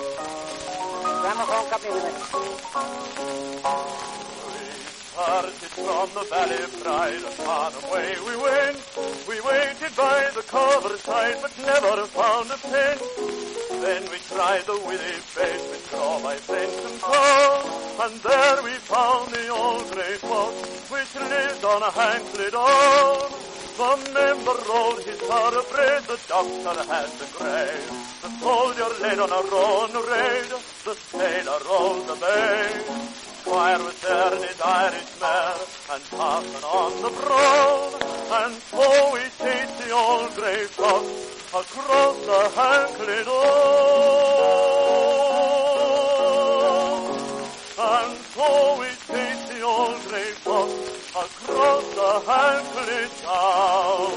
Gramophone, company with it. Started from the valley pride, and on away we went. We waited by the cover side, but never found a tent. Then we tried the willy bed with straw by fence and car, and there we found the old grey fox, which lived on a Hankley door. The member rolled his thoroughbred, the doctor had the grave. The soldier led on a run raid, the sailor rolled the bay. Squire was there in his Irish mare, and Parson on the brown, and so we chased the old grey fox across the Hankley door. And so we chased the old grey fox across the Hankley town.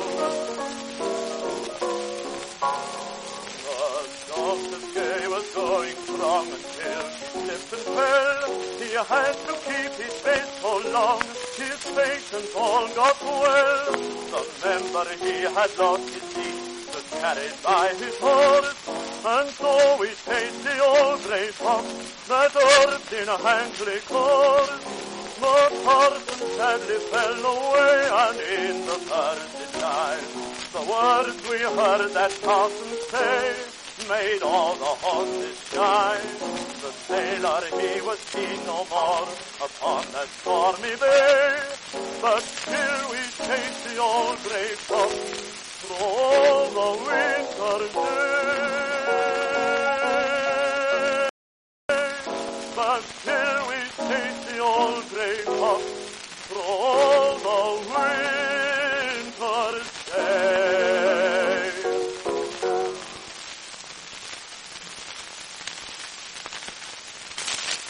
The doctor's gay was going strong until he slipped and fell. He had to keep his face so long, his patients all got well. The member he had lost his seat, was carried by his horse, and so we chased the old grey fox that urged in a Hankley course. The parson sadly fell away, and in the first died. The words we heard that parson say made all the horses shy. The sailor, he was seen no more upon that stormy bay, but still we chased the old grey fox through all the winter day. But still